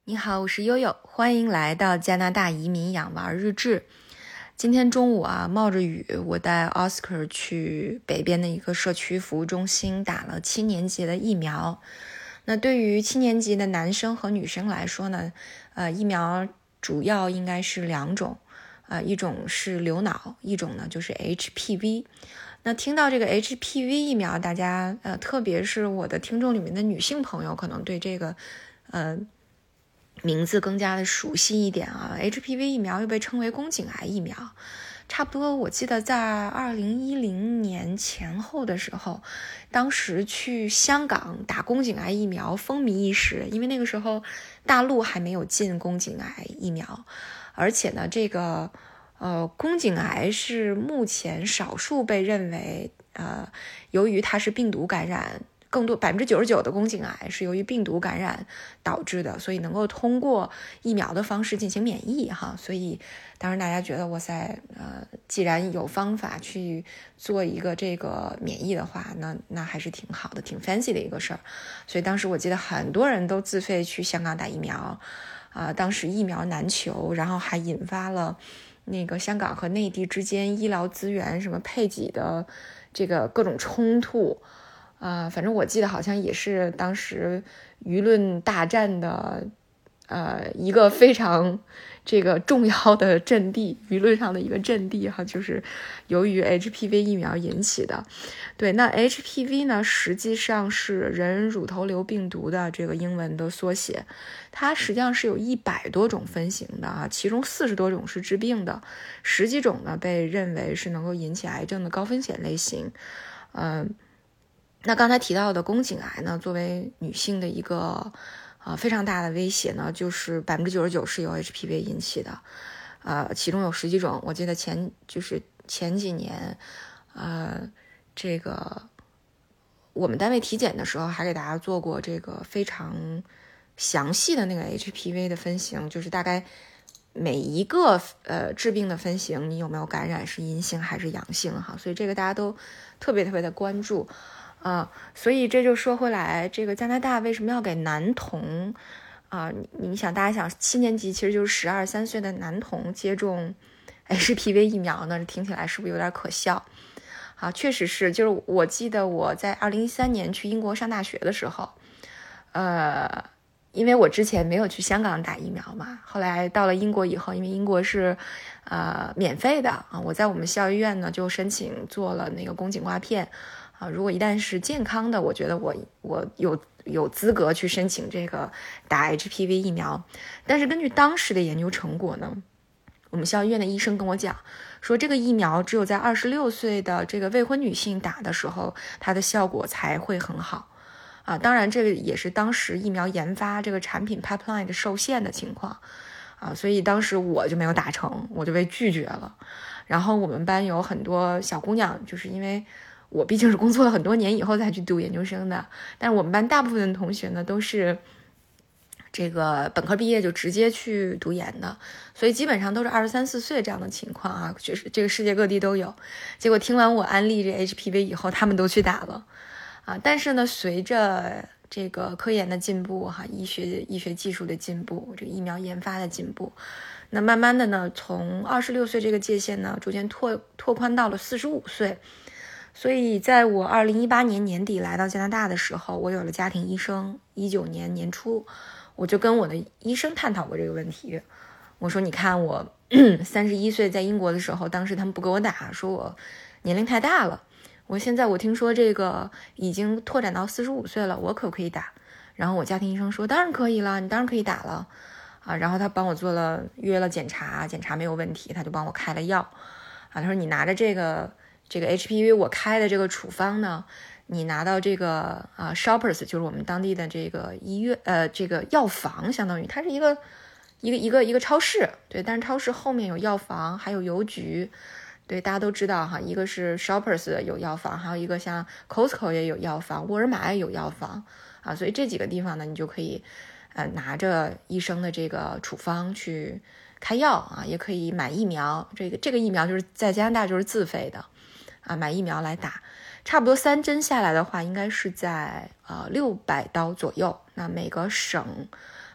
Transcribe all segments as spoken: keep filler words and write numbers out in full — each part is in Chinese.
你好，我是悠悠，欢迎来到加拿大移民养娃日志。今天中午啊，冒着雨，我带 Oscar 去北边的一个社区服务中心打了七年级的疫苗。那对于七年级的男生和女生来说呢，呃，疫苗主要应该是两种，呃，一种是流脑，一种呢就是 H P V。那听到这个 H P V 疫苗，大家呃，特别是我的听众里面的女性朋友，可能对这个呃。名字更加的熟悉一点啊 ，H P V 疫苗又被称为宫颈癌疫苗，差不多我记得在二零一零年前后的时候，当时去香港打宫颈癌疫苗风靡一时，因为那个时候大陆还没有进宫颈癌疫苗，而且呢，这个呃宫颈癌是目前少数被认为呃由于它是病毒感染。更多百分之九十九的宫颈癌是由于病毒感染导致的，所以能够通过疫苗的方式进行免疫哈。所以当然大家觉得哇塞，呃，既然有方法去做一个这个免疫的话，那那还是挺好的，挺 fancy 的一个事儿。所以当时我记得很多人都自费去香港打疫苗，啊、呃，当时疫苗难求，然后还引发了那个香港和内地之间医疗资源什么配给的这个各种冲突。啊、呃，反正我记得好像也是当时舆论大战的，呃，一个非常这个重要的阵地，舆论上的一个阵地哈，就是由于 H P V 疫苗引起的。对，那 H P V 呢，实际上是人乳头瘤病毒的这个英文的缩写，它实际上是有一百多种分型的啊，其中四十多种是致病的，十几种呢被认为是能够引起癌症的高风险类型，嗯、呃。那刚才提到的宫颈癌呢，作为女性的一个呃非常大的威胁呢，就是百分之九十九是由 H P V 引起的，呃，其中有十几种，我记得前就是前几年，呃，这个我们单位体检的时候还给大家做过这个非常详细的那个 H P V 的分型，就是大概每一个呃致病的分型，你有没有感染是阴性还是阳性哈，所以这个大家都特别特别的关注。啊、呃，所以这就说回来，这个加拿大为什么要给男童啊、呃？你你想，大家想，七年级其实就是十二三岁的男童接种 H P V 疫苗呢？听起来是不是有点可笑？啊，确实是，就是我记得我在二零一三年去英国上大学的时候，呃，因为我之前没有去香港打疫苗嘛，后来到了英国以后，因为英国是呃免费的啊，我在我们校医院呢就申请做了那个宫颈刮片。啊，如果一旦是健康的，我觉得我我有有资格去申请这个打 H P V 疫苗。但是根据当时的研究成果呢，我们校医院的医生跟我讲说，这个疫苗只有在二十六岁的这个未婚女性打的时候，它的效果才会很好。啊，当然这个也是当时疫苗研发这个产品 pipeline 的受限的情况。啊，所以当时我就没有打成，我就被拒绝了。然后我们班有很多小姑娘，就是因为我毕竟是工作了很多年以后才去读研究生的，但是我们班大部分的同学呢都是这个本科毕业就直接去读研的，所以基本上都是二十三四岁这样的情况啊，就是这个世界各地都有。结果听完我安利这 H P V 以后，他们都去打了啊。但是呢，随着这个科研的进步哈，医学医学技术的进步，这个疫苗研发的进步，那慢慢的呢，从二十六岁这个界限呢，逐渐拓拓宽到了四十五岁。所以在我二零一八年年底来到加拿大的时候，我有了家庭医生。一九年年初，我就跟我的医生探讨过这个问题。我说，你看我三十一岁在英国的时候，当时他们不给我打，说我年龄太大了。我现在我听说这个已经拓展到四十五岁了，我可不可以打？然后我家庭医生说，当然可以了，你当然可以打了啊。然后他帮我做了约了检查，检查没有问题，他就帮我开了药啊。他说，你拿着这个。这个 H P V 我开的这个处方呢，你拿到这个啊、呃、Shoppers 就是我们当地的这个医院呃这个药房，相当于它是一个一个一个一个超市，对，但是超市后面有药房，还有邮局，对，大家都知道哈，一个是 Shoppers 有药房，还有一个像 Costco 也有药房，沃尔玛也有药房啊，所以这几个地方呢，你就可以呃拿着医生的这个处方去开药啊，也可以买疫苗，这个这个疫苗就是在加拿大就是自费的。啊，买疫苗来打，差不多三针下来的话，应该是在呃六百刀左右。那每个省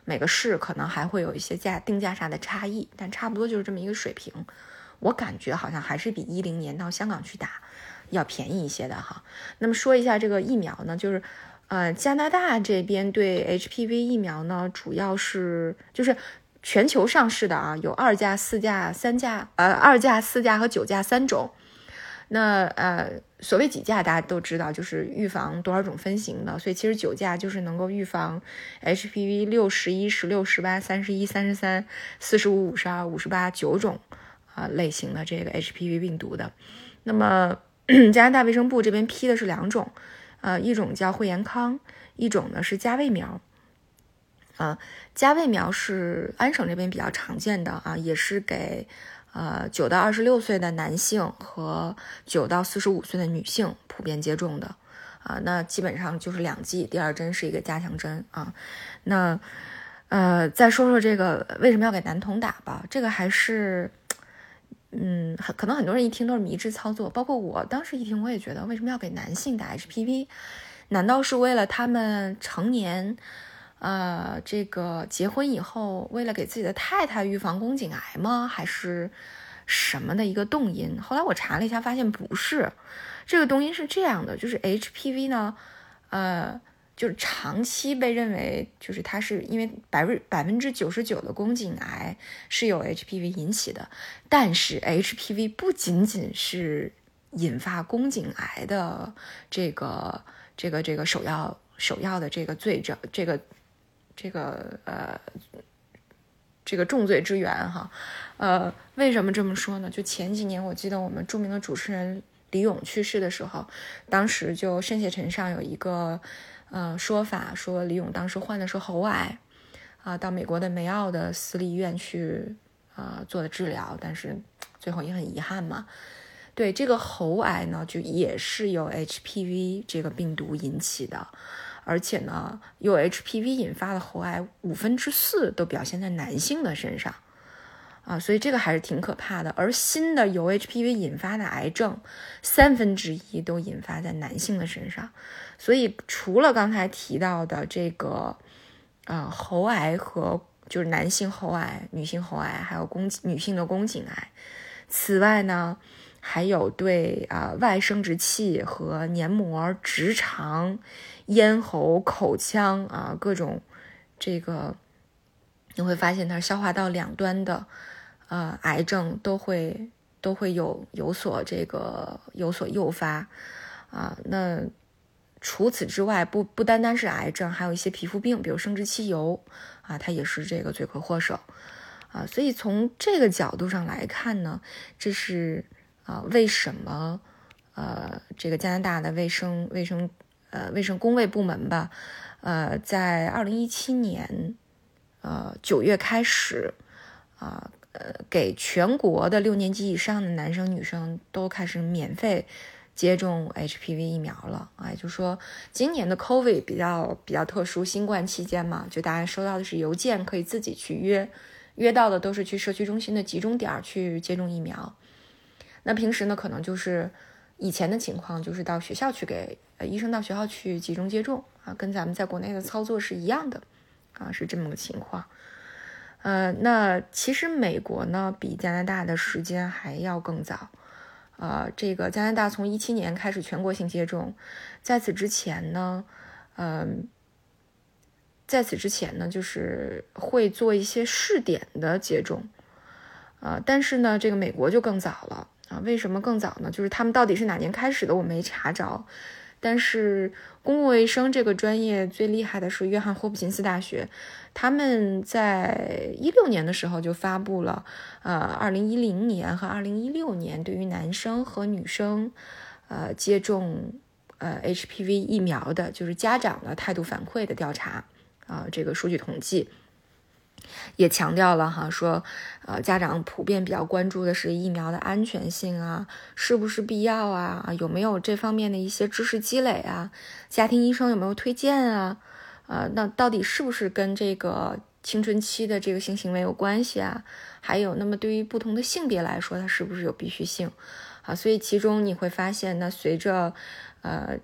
每个市可能还会有一些价定价上的差异，但差不多就是这么一个水平。我感觉好像还是比一零年到香港去打要便宜一些的哈。那么说一下这个疫苗呢，就是呃加拿大这边对 H P V 疫苗呢，主要是就是全球上市的啊，有二价、四价、三价，呃二价、四价和九价三种。那呃，所谓几价大家都知道，就是预防多少种分型的，所以其实九价就是能够预防 H P V 六、十一、十六、十八、三十一、三十三、四十五、五十二、五十八九种啊、呃、类型的这个 H P V 病毒的。那么加拿大卫生部这边批的是两种，呃，一种叫惠延康，一种呢是加卫苗。啊、呃，加卫苗是安省这边比较常见的啊，也是给呃，九到二十六岁的男性和九到四十五岁的女性普遍接种的啊，那基本上就是两剂，第二针是一个加强针啊。那呃，再说说这个为什么要给男童打吧，这个还是嗯，可能很多人一听都是迷之操作，包括我当时一听我也觉得为什么要给男性打 H P V？ 难道是为了他们成年？呃，这个结婚以后，为了给自己的太太预防宫颈癌吗？还是什么的一个动因？后来我查了一下，发现不是。这个动因是这样的，就是 H P V 呢，呃，就是长期被认为，就是它是因为百分百分之九十九的宫颈癌是由 H P V 引起的，但是 H P V 不仅仅是引发宫颈癌的这个这个这个首要首要的这个罪证，这个。这个呃，这个重罪之源哈，呃，为什么这么说呢？就前几年，我记得我们著名的主持人李咏去世的时候，当时就深血陈上有一个呃说法，说李咏当时患的是喉癌啊、呃，到美国的梅奥的私立医院去啊、呃、做的治疗，但是最后也很遗憾嘛。对，这个喉癌呢，就也是由 H P V 这个病毒引起的。而且呢，由 H P V 引发的喉癌五分之四都表现在男性的身上啊，所以这个还是挺可怕的。而新的由 H P V 引发的癌症，三分之一都引发在男性的身上。所以除了刚才提到的这个呃喉癌和就是男性喉癌、女性喉癌，还有宫女性的宫颈癌，此外呢，还有对啊、呃、外生殖器和黏膜、直肠、咽喉、口腔啊各种这个，你会发现它消化道两端的呃癌症都会都会有有所这个有所诱发啊。那除此之外，不不单单是癌症，还有一些皮肤病，比如生殖器疣啊，它也是这个罪魁祸首啊。所以从这个角度上来看呢，这是啊为什么呃这个加拿大的卫生卫生呃卫生公卫部门吧，呃在二零一七年呃九月开始啊呃给全国的六年级以上的男生女生都开始免费接种 H P V 疫苗了啊，也就是说今年的 COVID 比较比较特殊，新冠期间嘛，就大家收到的是邮件，可以自己去约，约到的都是去社区中心的集中点去接种疫苗。那平时呢，可能就是以前的情况，就是到学校去给呃医生到学校去集中接种啊，跟咱们在国内的操作是一样的啊，是这么个情况。呃，那其实美国呢比加拿大的时间还要更早。呃，这个加拿大从一七年开始全国性接种，在此之前呢，嗯、呃，在此之前呢，就是会做一些试点的接种，啊、呃，但是呢，这个美国就更早了啊。为什么更早呢？就是他们到底是哪年开始的，我没查着。但是公共卫生这个专业最厉害的是约翰霍普金斯大学，他们在一六年的时候就发布了，呃，二零一零年和二零一六年对于男生和女生，呃，接种呃 H P V 疫苗的，就是家长的态度反馈的调查啊、呃，这个数据统计。也强调了哈，说，呃，家长普遍比较关注的是疫苗的安全性啊，是不是必要啊，有没有这方面的一些知识积累啊，家庭医生有没有推荐啊，呃，那到底是不是跟这个青春期的这个性行为有关系啊？还有，那么对于不同的性别来说，它是不是有必须性啊？所以其中你会发现，那随着，呃。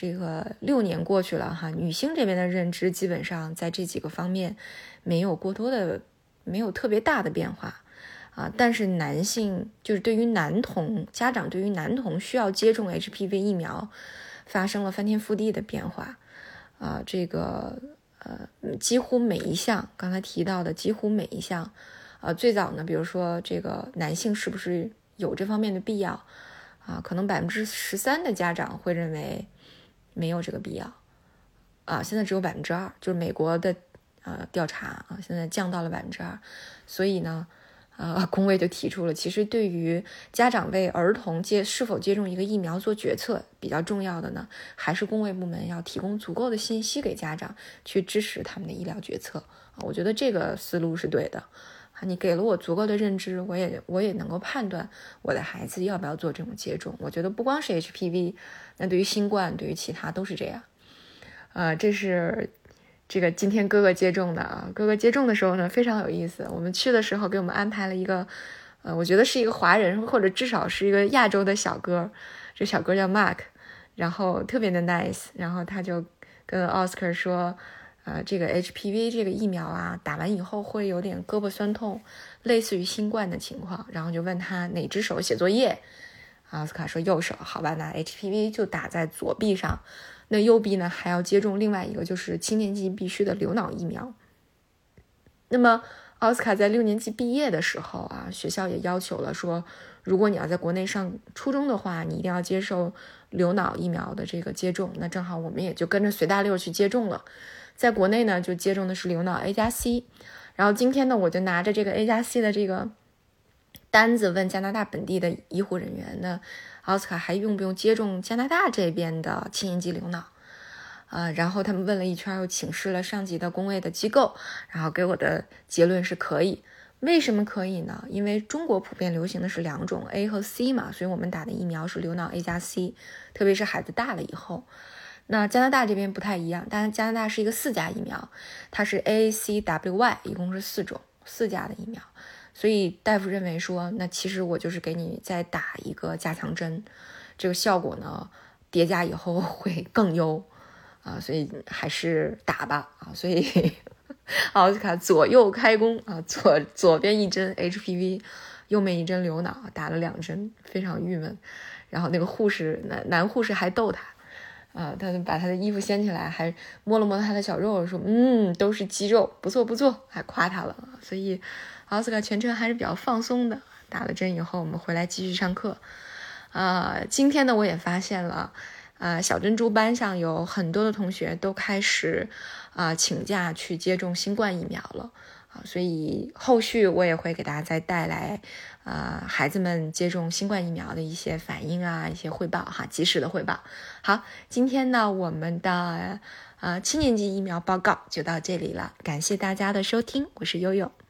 这个六年过去了哈，女性这边的认知基本上在这几个方面没有过多的，没有特别大的变化啊。但是男性就是对于男童家长对于男童需要接种 H P V 疫苗发生了翻天覆地的变化啊。这个呃几乎每一项刚才提到的几乎每一项，呃最早呢，比如说这个男性是不是有这方面的必要啊？可能百分之十三的家长会认为没有这个必要啊，现在只有百分之二，就是美国的呃调查啊，现在降到了百分之二，所以呢，呃，公卫就提出了，其实对于家长为儿童接是否接种一个疫苗做决策，比较重要的呢，还是公卫部门要提供足够的信息给家长，去支持他们的医疗决策啊。我觉得这个思路是对的。你给了我足够的认知，我也我也能够判断我的孩子要不要做这种接种。我觉得不光是 H P V， 那对于新冠，对于其他都是这样。呃，这是这个今天哥哥接种的啊。哥哥接种的时候呢，非常有意思。我们去的时候给我们安排了一个，呃，我觉得是一个华人或者至少是一个亚洲的小哥，这小哥叫 Mark， 然后特别的 nice， 然后他就跟 Oscar 说。呃，这个 H P V 这个疫苗啊，打完以后会有点胳膊酸痛，类似于新冠的情况。然后就问他哪只手写作业，奥斯卡说右手。好吧，那 H P V 就打在左臂上，那右臂呢还要接种另外一个就是七年级必须的流脑疫苗。那么奥斯卡在六年级毕业的时候啊，学校也要求了说，如果你要在国内上初中的话，你一定要接受流脑疫苗的这个接种。那正好我们也就跟着随大溜去接种了。在国内呢，就接种的是流脑 A 加 C， 然后今天呢，我就拿着这个 A 加 C 的这个单子问加拿大本地的医护人员呢，奥斯卡还用不用接种加拿大这边的七年级流脑？呃，然后他们问了一圈，又请示了上级的公卫的机构，然后给我的结论是可以。为什么可以呢？因为中国普遍流行的是两种 A 和 C 嘛，所以我们打的疫苗是流脑 A 加 C， 特别是孩子大了以后。那加拿大这边不太一样，但加拿大是一个四价疫苗，它是 A C W Y， 一共是四种四价的疫苗，所以大夫认为说，那其实我就是给你再打一个加强针，这个效果呢叠加以后会更优啊，所以还是打吧啊，所以奥斯卡左右开弓啊，左左边一针 H P V， 右面一针流脑，打了两针，非常郁闷。然后那个护士男男护士还逗他。啊，他把他的衣服掀起来，还摸了摸他的小肉，说：“嗯，都是肌肉，不错不错。”还夸他了。所以奥斯卡全程还是比较放松的。打了针以后，我们回来继续上课。啊、呃，今天呢，我也发现了，啊、呃，小珍珠班上有很多的同学都开始啊、呃、请假去接种新冠疫苗了。啊，所以后续我也会给大家再带来，呃，孩子们接种新冠疫苗的一些反应啊，一些汇报哈，及时的汇报。好，今天呢，我们的呃七年级疫苗报告就到这里了，感谢大家的收听，我是悠悠。